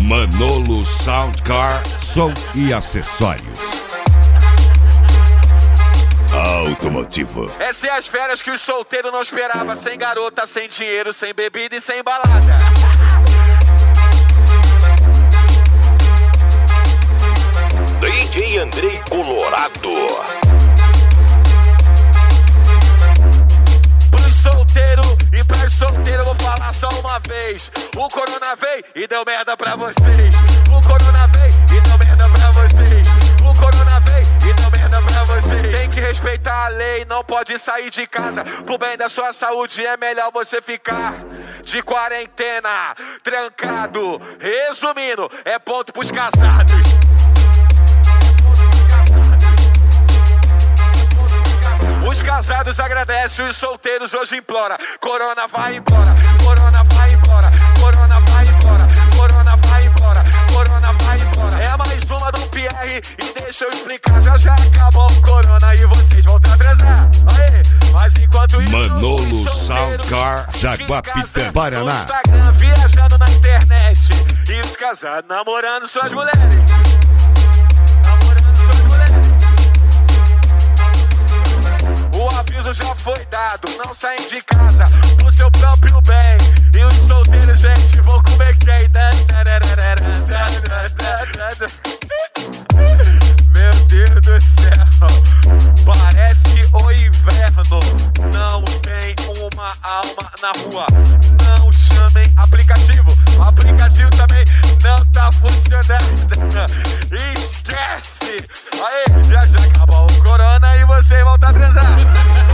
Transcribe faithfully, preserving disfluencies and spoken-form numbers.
Manolo Soundcar, som e acessórios automotivo. Essas são as férias que o solteiro não esperava. Sem garota, sem dinheiro, sem bebida e sem balada. D J Andrei Colorado. Pros solteiros e pras solteiras eu vou falar só uma vez. O corona veio e deu merda pra vocês. O corona veio e deu merda pra vocês. O corona veio e deu merda pra vocês. Tem que respeitar a lei, não pode sair de casa. Pro bem da sua saúde é melhor você ficar de quarentena, trancado. Resumindo, é ponto pros casados. Os casados agradecem, os solteiros hoje implora. Corona vai embora, corona vai embora, corona vai embora, corona vai embora, corona vai embora. É mais uma do Pierre e deixa eu explicar. Já já acabou o corona e vocês vão transar. Aê, mas enquanto isso, Manolo Soundcar, Jaguapitã, Paraná. No Instagram, viajando na internet. E os casados namorando suas mulheres. Namorando suas mulheres. O aviso já foi dado, não saem de casa pro seu próprio bem. E os solteiros, gente, vão comer quem? Meu Deus do céu, parece o inverno. Não tem uma alma na rua. Não chamem aplicativo, o aplicativo também não tá funcionando. Esquece. Aí, já já acabou o corona e você volta a transar.